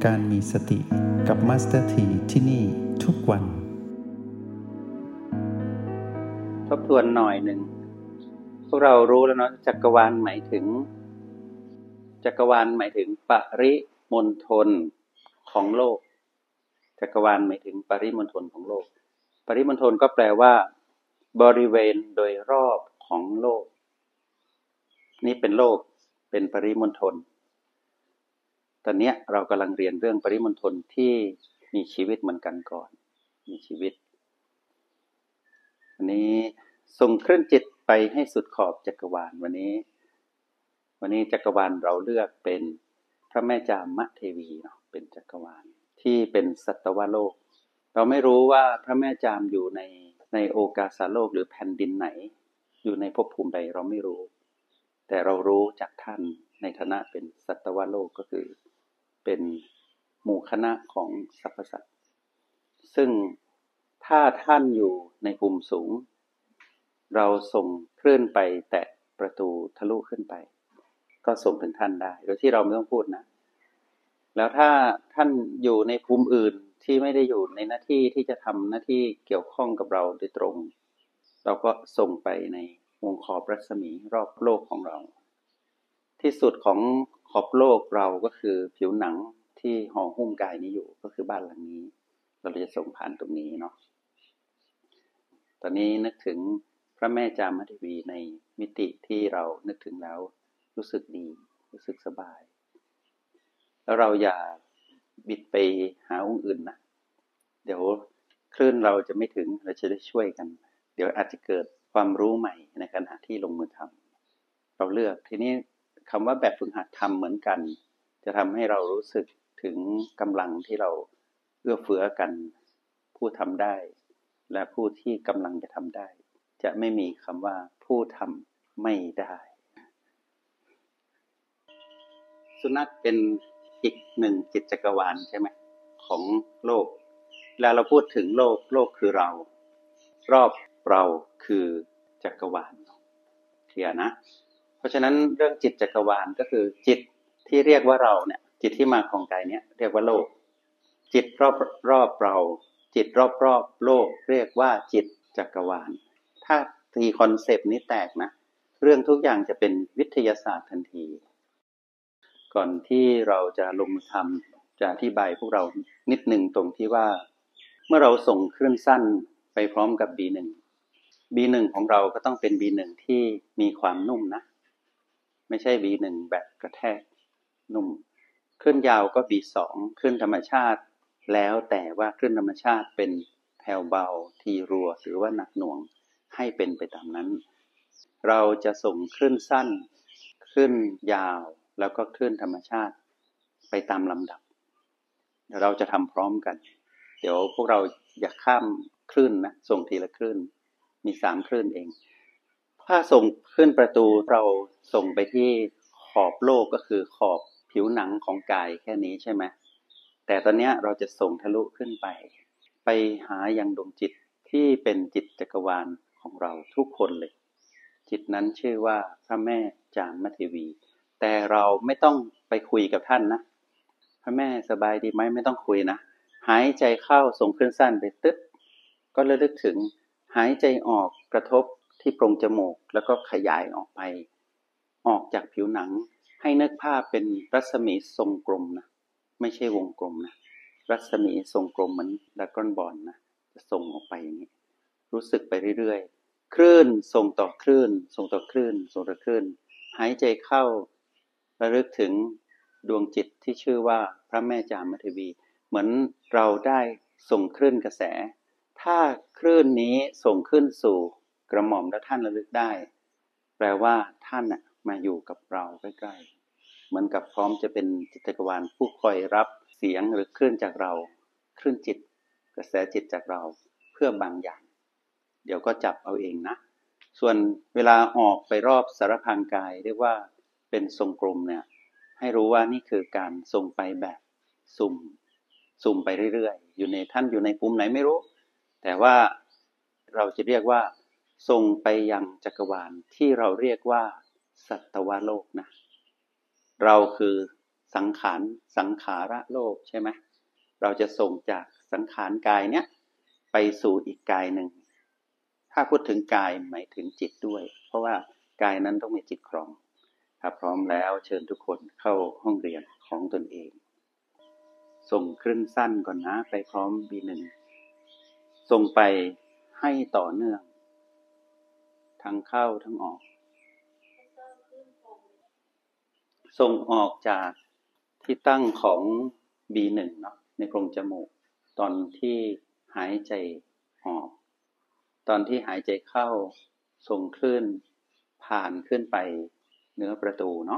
การมีสติกับมาสเตอร์ทีที่นี่ทุกวันทบทวนหน่อยหนึ่งพวกเรารู้แล้วเนาะจักรวาลหมายถึงปริมณฑลของโลกจักรวาลหมายถึงปริมณฑลของโลกปริมณฑลก็แปลว่าบริเวณโดยรอบของโลกนี่เป็นโลกเป็นปริมณฑลตอนนี้เรากำลังเรียนเรื่องปริมณฑลที่มีชีวิตเหมือนกันก่อนมีชีวิตวันนี้ส่งเคลื่อนจิตไปให้สุดขอบจักรวาลวันนี้จักรวาลเราเลือกเป็นพระแม่จามเทวีเนาะเป็นจักรวาลที่เป็นสัตวโลกเราไม่รู้ว่าพระแม่จามอยู่ในโอกาสโลกหรือแผ่นดินไหนอยู่ในภพภูมิใดเราไม่รู้แต่เรารู้จากท่านในฐานะเป็นสัตวโลกก็คือเป็นหมู่คณะของสรรพสัตว์ซึ่งถ้าท่านอยู่ในภูมิสูงเราส่งคลื่นไปแตะประตูทะลุขึ้นไปก็ส่งถึงท่านได้โดยที่เราไม่ต้องพูดนะแล้วถ้าท่านอยู่ในภูมิอื่นที่ไม่ได้อยู่ในหน้าที่ที่จะทำหน้าที่เกี่ยวข้องกับเราโดยตรงเราก็ส่งไปในวงขอบรัศมีรอบโลกของเราที่สุดของขอบโลกเราก็คือผิวหนังที่ห่อหุ้มกายนี้อยู่ก็คือบ้านหลังนี้เราจะส่งผ่านตรงนี้เนาะตอนนี้นึกถึงพระแม่จามเทวีในมิติที่เรานึกถึงแล้วรู้สึกดีรู้สึกสบายแล้วเราอย่าบิดไปหาองค์อื่นนะเดี๋ยวคลื่นเราจะไม่ถึงเราจะได้ช่วยกันเดี๋ยวอาจจะเกิดความรู้ใหม่ในขณะที่ลงมือทำเราเลือกทีนี้คำว่าแบบฝึกหัดทำเหมือนกันจะทำให้เรารู้สึกถึงกำลังที่เราเอื้อเฟื้อกันผู้ทำได้และผู้ที่กำลังจะทำได้จะไม่มีคำว่าผู้ทำไม่ได้สุนัขเป็นอีกหนึ่งจิตจักรวาลใช่ไหมของโลกเวลาเราพูดถึงโลกคือเรารอบเราคือจักรวาลเคลียร์นะเพราะฉะนั้นเรื่องจิตจักรวาลก็คือจิตที่เรียกว่าเราเนี่ยจิตที่มาของกายเนี่ยเรียกว่าโลกจิตรอบเราจิตรอบโลกเรียกว่าจิตจักรวาลถ้าตีคอนเซปต์นี้แตกนะเรื่องทุกอย่างจะเป็นวิทยาศาสตร์ทันทีก่อนที่เราจะลงมือทำจะอธิบายพวกเรานิดนึงตรงที่ว่าเมื่อเราส่งคลื่นสั้นไปพร้อมกับ B1 ของเราก็ต้องเป็น B1 ที่มีความนุ่มนะไม่ใช่ B1 แบบกระแทกนุ่มคลื่นยาวก็ B2 คลื่นธรรมชาติแล้วแต่ว่าคลื่นธรรมชาติเป็นแผ่วเบาทีรัวหรือว่าหนักหน่วงให้เป็นไปตามนั้นเราจะส่งคลื่นสั้นคลื่นยาวแล้วก็คลื่นธรรมชาติไปตามลำดับเดี๋ยวเราจะทำพร้อมกันเดี๋ยวพวกเราอย่าข้ามคลื่นนะส่งทีละคลื่นมี3คลื่นเองถ้าส่งคลื่นประตูเราส่งไปที่ขอบโลกก็คือขอบผิวหนังของกายแค่นี้ใช่ไหมแต่ตอนนี้เราจะส่งทะลุขึ้นไปหายังดวงจิตที่เป็นจิตจักรวาลของเราทุกคนเลยจิตนั้นชื่อว่าพระแม่จามเทวีแต่เราไม่ต้องไปคุยกับท่านนะพระแม่สบายดีไหมไม่ต้องคุยนะหายใจเข้าส่งคลื่นสั้นไปตึ๊ดก็ระลึกถึงหายใจออกกระทบที่โพรงจมูกแล้วก็ขยายออกไปออกจากผิวหนังให้นึกภาพเป็นรัศมีทรงกลมนะไม่ใช่วงกลมนะรัศมีทรงกลมเหมือนดราก้อนบอลนะจะส่งออกไปอย่างนี้รู้สึกไปเรื่อยๆคลื่นส่งต่อคลื่นส่งต่อคลื่นส่งต่อคลื่นหายใจเข้าระลึกถึงดวงจิตที่ชื่อว่าพระแม่จามเทวีเหมือนเราได้ส่งคลื่นกระแสถ้าคลื่นนี้ส่งขึ้นสู่กระหม่อมแล้วท่านระลึกได้แปลว่าท่านมาอยู่กับเราใกล้ๆเหมือนกับพร้อมจะเป็นจิตจักรวาลผู้คอยรับเสียงหรือคลื่นจากเราคลื่นจิตกระแสจิตจากเราเพื่อบางอย่างเดี๋ยวก็จับเอาเองนะส่วนเวลาออกไปรอบสารพางกายเรียกว่าเป็นทรงกลมเนี่ยให้รู้ว่านี่คือการส่งไปแบบสุ่มไปเรื่อยๆอยู่ในท่านอยู่ในภูมิไหนไม่รู้แต่ว่าเราจะเรียกว่าส่งไปยังจักรวาลที่เราเรียกว่าสัตวโลกนะเราคือสังขารสังขาระโลกใช่ไหมเราจะส่งจากสังขารกายเนี้ยไปสู่อีกกายหนึ่งถ้าพูดถึงกายหมายถึงจิตด้วยเพราะว่ากายนั้นต้องมีจิตครองถ้าพร้อมแล้วเชิญทุกคนเข้าห้องเรียนของตนเองส่งคลื่นสั้นก่อนนะไปพร้อม B1 ส่งไปให้ต่อเนื่องทั้งเข้าทั้งออกส่งออกจากที่ตั้งของ B1 เนาะในโพรงจมูกตอนที่หายใจออกตอนที่หายใจเข้าส่งคลื่นผ่านขึ้นไปเหนือประตูเนาะ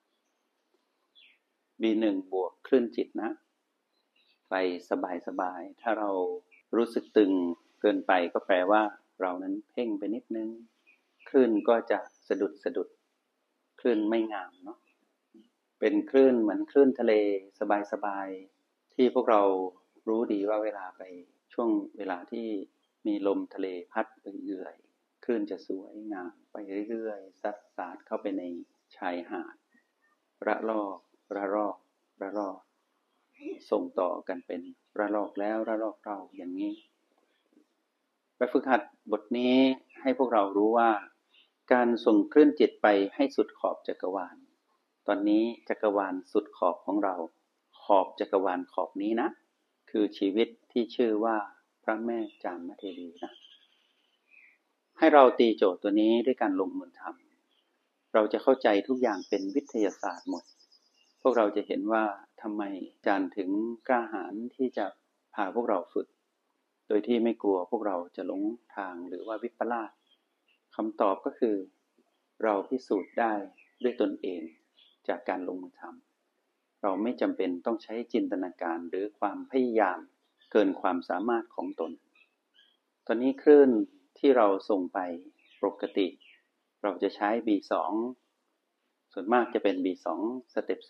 B1 บวกคลื่นจิตนะไปสบายๆถ้าเรารู้สึกตึงเกินไปก็แปลว่าเรานั้นเพ่งไปนิดนึงคลื่นก็จะสะดุดคลื่นไม่งามเนาะเป็นคลื่นเหมือนคลื่นทะเลสบายๆที่พวกเรารู้ดีว่าเวลาไปช่วงเวลาที่มีลมทะเลพัดเอื่อยๆคลื่นจะสวยงามไปเรื่อยๆซัดสาดเข้าไปในชายหาดระลอกส่งต่อกันเป็นระลอกแล้วระลอกเล่าอย่างนี้แบบฝึกหัดบทนี้ให้พวกเรารู้ว่าการส่งคลื่นจิตไปให้สุดขอบจักรวาลตอนนี้จักรวาลสุดขอบของเราขอบจักรวาลขอบนี้นะคือชีวิตที่ชื่อว่าพระแม่จามเทวีนะให้เราตีโจทย์ตัวนี้ด้วยการลงมือทำเราจะเข้าใจทุกอย่างเป็นวิทยาศาสตร์หมดพวกเราจะเห็นว่าทำไมอาจารย์ถึงกล้าหาญที่จะพาพวกเราฝึกโดยที่ไม่กลัวพวกเราจะหลงทางหรือว่าวิปลาสคำตอบก็คือเราพิสูจน์ได้ด้วยตนเองจากการลงมือทำเราไม่จำเป็นต้องใช้จินตนาการหรือความพยายามเกินความสามารถของตนตอนนี้คลื่นที่เราส่งไปปกติเราจะใช้ B2 ส่วนมากจะเป็น B2 สเต็ป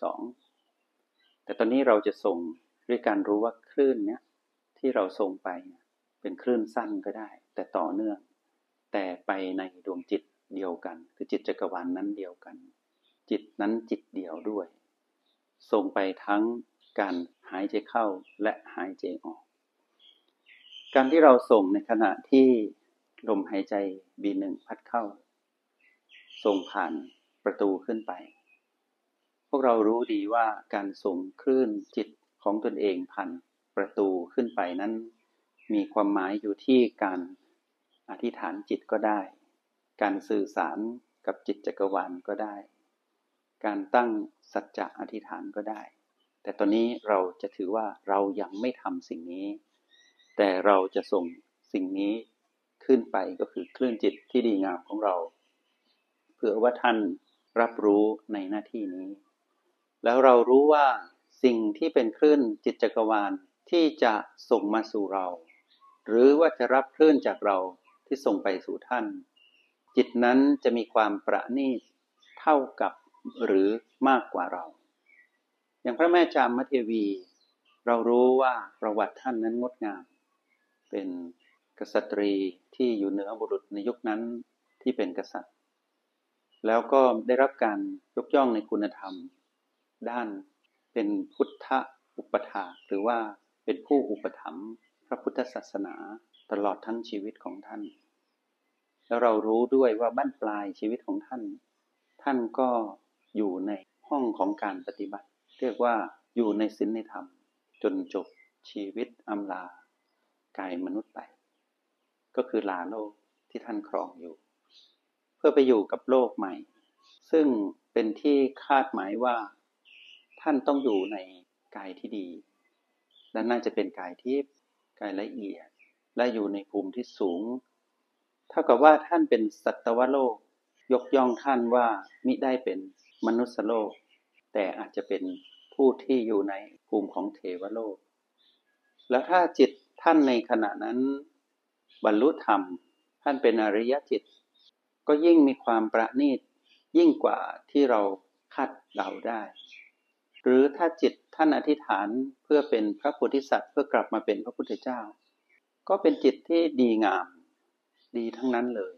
2แต่ตอนนี้เราจะส่งด้วยการรู้ว่าคลื่นเนี้ยที่เราส่งไปเป็นคลื่นสั้นก็ได้แต่ต่อเนื่องแต่ไปในดวงจิตเดียวกันคือจิตจักรวาลนั้นเดียวกันจิตนั้นจิตเดียวด้วยส่งไปทั้งการหายใจเข้าและหายใจออกการที่เราส่งในขณะที่ลมหายใจ B1 พัดเข้าส่งผ่านประตูขึ้นไปพวกเรารู้ดีว่าการส่งคลื่นจิตของตนเองผ่านประตูขึ้นไปนั้นมีความหมายอยู่ที่การอธิษฐานจิตก็ได้การสื่อสารกับจิตจักรวาลก็ได้การตั้งสัจจะอธิษฐานก็ได้แต่ตอนนี้เราจะถือว่าเรายังไม่ทำสิ่งนี้แต่เราจะส่งสิ่งนี้ขึ้นไปก็คือคลื่นจิตที่ดีงามของเราเพื่อว่าท่านรับรู้ในหน้าที่นี้แล้วเรารู้ว่าสิ่งที่เป็นคลื่นจิตจักรวาลที่จะส่งมาสู่เราหรือว่าจะรับคลื่นจากเราที่ส่งไปสู่ท่านจิตนั้นจะมีความประณีตเท่ากับหรือมากกว่าเราอย่างพระแม่จามเทวีเรารู้ว่าประวัติท่านนั้นงดงามเป็นกษัตรีที่อยู่เหนือบุรุษในยุคนั้นที่เป็นกษัตริย์แล้วก็ได้รับการยกย่องในคุณธรรมด้านเป็นพุทธอุปถากหรือว่าเป็นผู้อุปถัมภ์พระพุทธศาสนาตลอดทั้งชีวิตของท่านแล้วเรารู้ด้วยว่าบั้นปลายชีวิตของท่านก็อยู่ในห้องของการปฏิบัติเรียกว่าอยู่ในศีลในธรรมจนจบชีวิตอำลากายมนุษย์ไปก็คือลาโลกที่ท่านครองอยู่เพื่อไปอยู่กับโลกใหม่ซึ่งเป็นที่คาดหมายว่าท่านต้องอยู่ในกายที่ดีและน่าจะเป็นกายทิพย์กายละเอียดและอยู่ในภูมิที่สูงเท่ากับว่าท่านเป็นสัตวโลกยกย่องท่านว่ามิได้เป็นมนุษยโลกแต่อาจจะเป็นผู้ที่อยู่ในภูมิของเทวโลกแล้วถ้าจิตท่านในขณะนั้นบรรลุธรรมท่านเป็นอริยจิตก็ยิ่งมีความประณีตยิ่งกว่าที่เราคาดเดาได้หรือถ้าจิตท่านอธิษฐานเพื่อเป็นพระโพธิสัตว์เพื่อกลับมาเป็นพระพุทธเจ้าก็เป็นจิตที่ดีงามดีทั้งนั้นเลย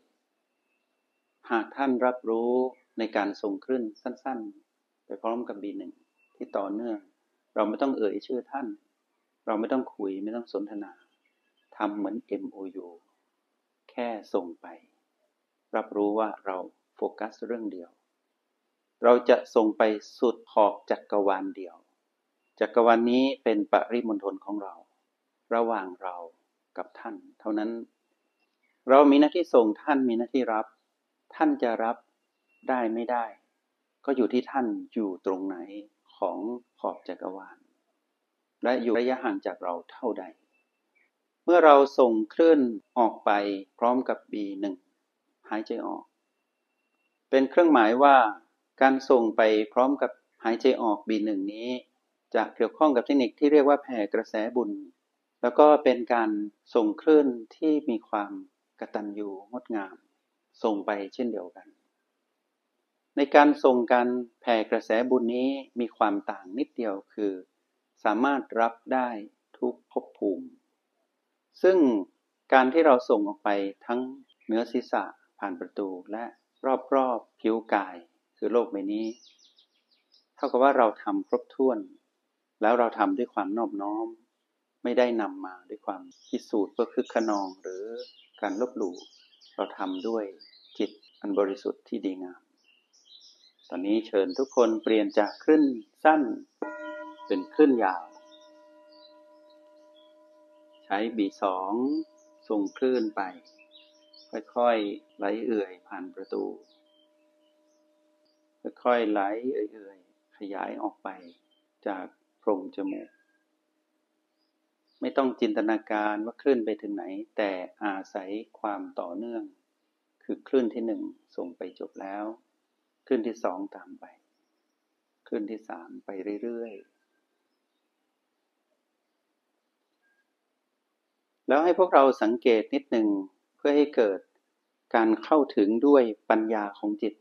หากท่านรับรู้ในการส่งคลื่นสั้นๆไปพร้อมกับ B1 ที่ต่อเนื่องเราไม่ต้องเอ่ยชื่อท่านเราไม่ต้องคุยไม่ต้องสนทนาทำเหมือน MOU แค่ส่งไปรับรู้ว่าเราโฟกัสเรื่องเดียวเราจะส่งไปสุดขอบจักรวาลเดียวจักรวาลนี้เป็นปริมณฑลของเราระหว่างเรากับท่านเท่านั้นเรามีหน้าที่ส่งท่านมีหน้าที่รับท่านจะรับได้ไม่ได้ก็อยู่ที่ท่านอยู่ตรงไหนของขอบจักรวาลและอยู่ระยะห่างจากเราเท่าใดเมื่อเราส่งคลื่นออกไปพร้อมกับ B1 หายใจออกเป็นเครื่องหมายว่าการส่งไปพร้อมกับหายใจออก B1 นี้จะเกี่ยวข้องกับเทคนิคที่เรียกว่าแผ่กระแสบุญแล้วก็เป็นการส่งคลื่นที่มีความกตัญญูงดงามส่งไปเช่นเดียวกันในการส่งการแผ่กระแสบุญนี้มีความต่างนิดเดียวคือสามารถรับได้ทุกภพภูมิซึ่งการที่เราส่งออกไปทั้งเหนือศีรษะผ่านประตูและรอบๆผิวกายคือโลกใบนี้เท่ากับว่าเราทำครบถ้วนแล้วเราทำด้วยความนอบน้อมไม่ได้นำมาด้วยความพิสูจน์เพื่อคึกคะนองหรือการลบหลู่เราทำด้วยจิตอันบริสุทธิ์ที่ดีงามตอนนี้เชิญทุกคนเปลี่ยนจากคลื่นสั้นเป็นคลื่นยาวใช้ B2 ส่งคลื่นไปค่อยๆไหลเอื่อยผ่านประตูค่อยๆไหลเอื่อยๆขยายออกไปจากโพรงจมูกไม่ต้องจินตนาการว่าคลื่นไปถึงไหนแต่อาศัยความต่อเนื่องคือคลื่นที่1ส่งไปจบแล้วคลื่นที่2ตามไปคลื่นที่3ไปเรื่อยๆแล้วให้พวกเราสังเกตนิดนึงเพื่อให้เกิดการเข้าถึงด้วยปัญญาของจิต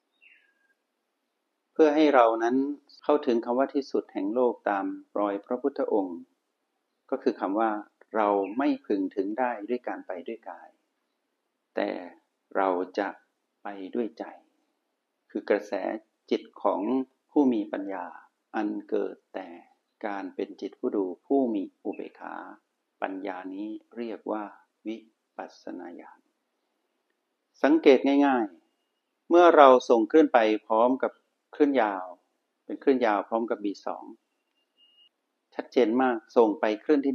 เพื่อให้เรานั้นเข้าถึงคำว่าที่สุดแห่งโลกตามรอยพระพุทธองค์ก็คือคำว่าเราไม่พึงถึงได้ด้วยการไปด้วยกายแต่เราจะไปด้วยใจคือกระแสจิตของผู้มีปัญญาอันเกิดแต่การเป็นจิตผู้ดูผู้มีอุเบกขาปัญญานี้เรียกว่าวิปัสสนาญาณสังเกตง่ายๆเมื่อเราส่งคลื่นไปพร้อมกับคลื่นยาวเป็นคลื่นยาวพร้อมกับ B2 ชัดเจนมากส่งไปคลื่นที่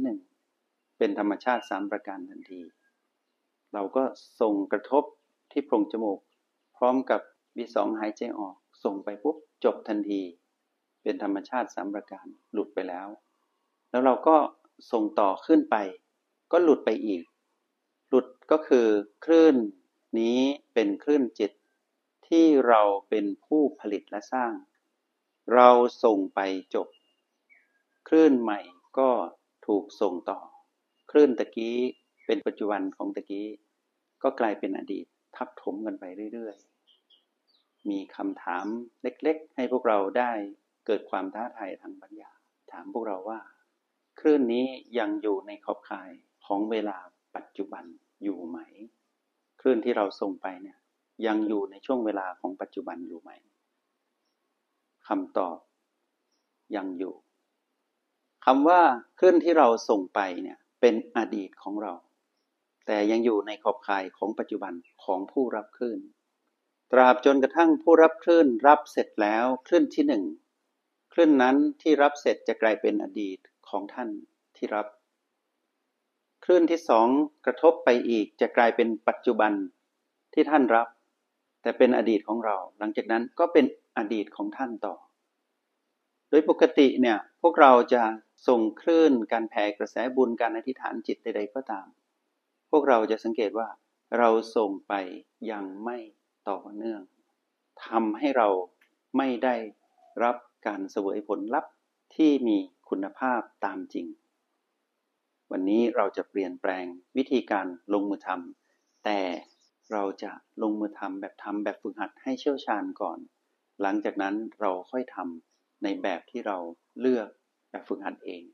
1เป็นธรรมชาติ3ประการทันทีเราก็ส่งกระทบที่โพรงจมูกพร้อมกับ B2 หายใจออกส่งไปปุ๊บจบทันทีเป็นธรรมชาติ3ประการหลุดไปแล้วแล้วเราก็ส่งต่อขึ้นไปก็หลุดไปอีกหลุดก็คือคลื่นนี้เป็นคลื่นจิตที่เราเป็นผู้ผลิตและสร้างเราส่งไปจบคลื่นใหม่ก็ถูกส่งต่อคลื่นตะกี้เป็นปัจจุบันของตะกี้ก็กลายเป็นอดีตทับถมกันไปเรื่อยๆมีคำถามเล็กๆให้พวกเราได้เกิดความท้าทายทางปัญญาถามพวกเราว่าคลื่นนี้ยังอยู่ในขอบข่ายของเวลาปัจจุบันอยู่ไหมคลื่นที่เราส่งไปเนี่ยยังอยู่ในช่วงเวลาของปัจจุบันอยู่ไหมคำตอบยังอยู่คำว่าคลื่นที่เราส่งไปเนี่ยเป็นอดีตของเราแต่ยังอยู่ในขอบข่ายของปัจจุบันของผู้รับคลื่นตราบจนกระทั่งผู้รับคลื่นรับเสร็จแล้วคลื่นที่1คลื่นนั้นที่รับเสร็จจะกลายเป็นอดีตของท่านที่รับคลื่นที่2กระทบไปอีกจะกลายเป็นปัจจุบันที่ท่านรับแต่เป็นอดีตของเราหลังจากนั้นก็เป็นอดีตของท่านต่อโดยปกติเนี่ยพวกเราจะส่งคลื่นการแผ่กระแสบุญการอธิษฐานจิตใดๆก็ตามพวกเราจะสังเกตว่าเราส่งไปยังไม่ต่อเนื่องทำให้เราไม่ได้รับการเสวยผลลัพธ์ที่มีคุณภาพตามจริงวันนี้เราจะเปลี่ยนแปลงวิธีการลงมือทำแต่เราจะลงมือทำแบบฝึกหัดให้เชี่ยวชาญก่อนหลังจากนั้นเราค่อยทำในแบบที่เราเลือกแบบฝึกหัดเอง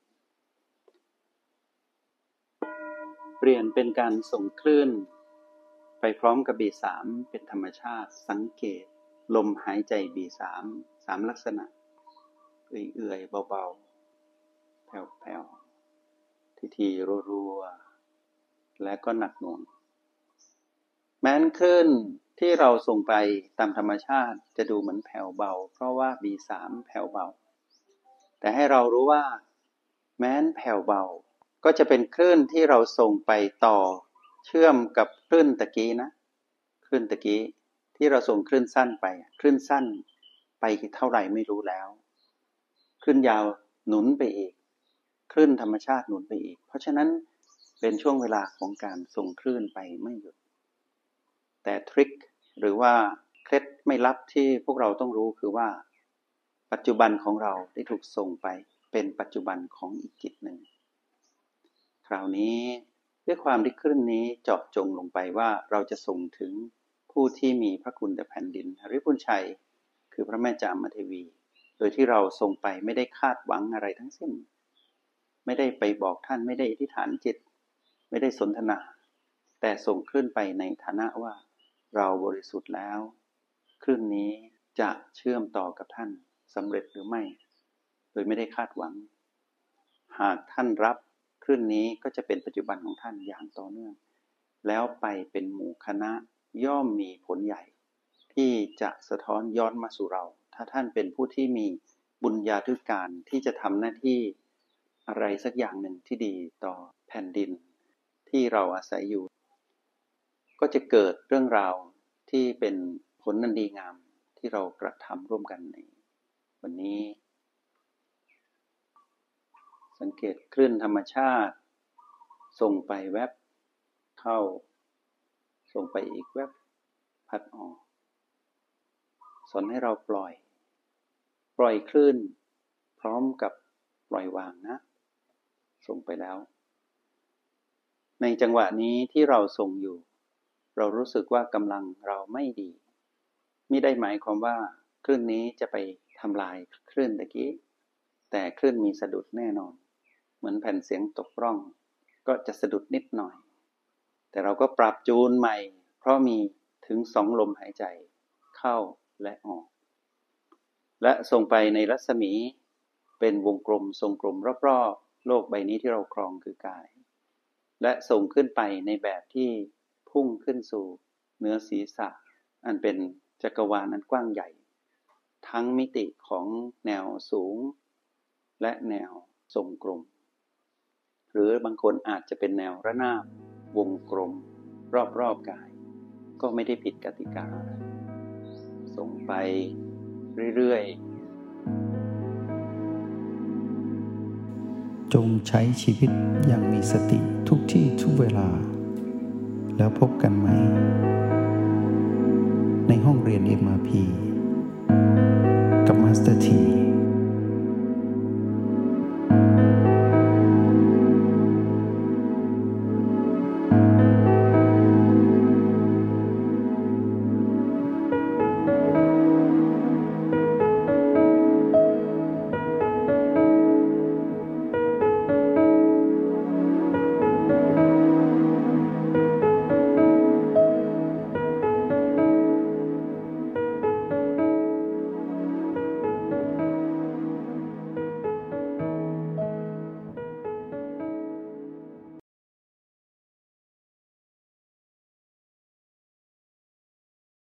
เปลี่ยนเป็นการส่งคลื่นไปพร้อมกับ B3 เป็นธรรมชาติสังเกตลมหายใจ B3 3ลักษณะเอื่อยๆเบาๆแผ่วๆทีๆรัวๆและก็หนักหน่วงแม้นคลื่นที่เราส่งไปตามธรรมชาติจะดูเหมือนแผ่วเบาเพราะว่า B3 แผ่วเบาแต่ให้เรารู้ว่าแม้นแผ่วเบาก็จะเป็นคลื่นที่เราส่งไปต่อเชื่อมกับคลื่นตะกี้นะคลื่นตะกี้ที่เราส่งคลื่นสั้นไปคลื่นสั้นไปเท่าไหร่ไม่รู้แล้วคลื่นยาวหนุนไปอีกคลื่นธรรมชาติหนุนไปอีกเพราะฉะนั้นเป็นช่วงเวลาของการส่งคลื่นไปไม่หยุดแต่ทริคหรือว่าเคล็ดไม่ลับที่พวกเราต้องรู้คือว่าปัจจุบันของเราได้ถูกส่งไปเป็นปัจจุบันของอีกจิตหนึ่งคราวนี้ด้วยความที่คลื่นนี้เจาะจงลงไปว่าเราจะส่งถึงผู้ที่มีพระคุณแด่แผ่นดินหรือพุนชัยคือพระแม่จามเทวีโดยที่เราส่งไปไม่ได้คาดหวังอะไรทั้งสิ้นไม่ได้ไปบอกท่านไม่ได้อธิษฐานจิตไม่ได้สนทนาแต่ส่งคลื่นไปในฐานะว่าเราบริสุทธิ์แล้วคลื่นนี้จะเชื่อมต่อกับท่านสำเร็จหรือไม่โดยไม่ได้คาดหวังหากท่านรับคลื่นนี้ก็จะเป็นปัจจุบันของท่านอย่างต่อเนื่องแล้วไปเป็นหมู่คณะย่อมมีผลใหญ่ที่จะสะท้อนย้อนมาสู่เราถ้าท่านเป็นผู้ที่มีบุญญาธิการที่จะทำหน้าที่อะไรสักอย่างหนึ่งที่ดีต่อแผ่นดินที่เราอาศัยอยู่ก็จะเกิดเรื่องราวที่เป็นผลนันดีงามที่เรากระทำร่วมกันในวันนี้สังเกตคลื่นธรรมชาติส่งไปแวบเข้าส่งไปอีกแวบพัดออกสอนให้เราปล่อยคลื่นพร้อมกับปล่อยวางนะส่งไปแล้วในจังหวะนี้ที่เราส่งอยู่เรารู้สึกว่ากำลังเราไม่ดีมิได้หมายความว่าคลื่นนี้จะไปทำลายคลื่นตะกี้แต่คลื่นมีสะดุดแน่นอนเหมือนแผ่นเสียงตกร่องก็จะสะดุดนิดหน่อยแต่เราก็ปรับจูนใหม่เพราะมีถึง2ลมหายใจเข้าและออกและส่งไปในรัศมีเป็นวงกลมทรงกลมรอบๆโลกใบนี้ที่เราครองคือกายและส่งขึ้นไปในแบบที่พุ่งขึ้นสู่เหนือศีรษะอันเป็นจักรวาลอันกว้างใหญ่ทั้งมิติของแนวสูงและแนวทรงกลมหรือบางคนอาจจะเป็นแนวระนาบวงกลมรอบๆกายก็ไม่ได้ผิดกติกาอะไรส่งไปเรื่อยจงใช้ชีวิตอย่างมีสติทุกที่ทุกเวลาแล้วพบกันไหมในห้องเรียน MRP กับมาสเตอร์ที